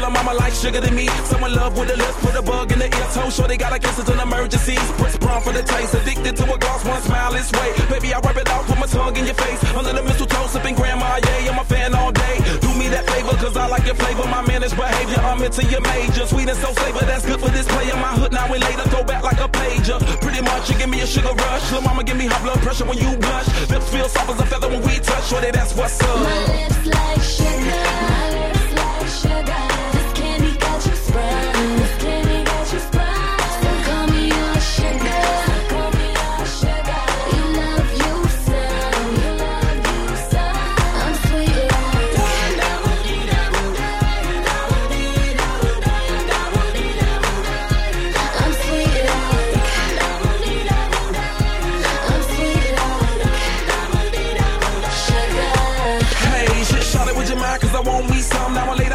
her mama like sugar to me. Someone love with the lips, put a bug in the ear. Toe sure they got like kisses in emergencies. Press brown for the taste, addicted to a gloss, one smile is way. Baby, I rub it out, put my tongue in your face. Under the mistletoe, sipping grandma, yeah, I'm a fan all day. Do me that favor, cause I like your flavor. My managed behavior, I'm into your major. Sweet and so flavor, that's good for this player. My hood now and later, throw back like a pager. Pretty much, you give me a sugar rush. Lil' mama give me high blood pressure when you blush. Lips feel soft as a feather when we touch. Shorty, that's what's up. My lips like sugar. My lips like sugar. This candy got you sprung. This candy got you sprung. So call me your sugar. Call me your sugar. You love you some. You love you some. I'm sweet like I'm sweet like I'm sweet like sugar. Hey, shit, shot it with your mind, cause I want me some. Now I lay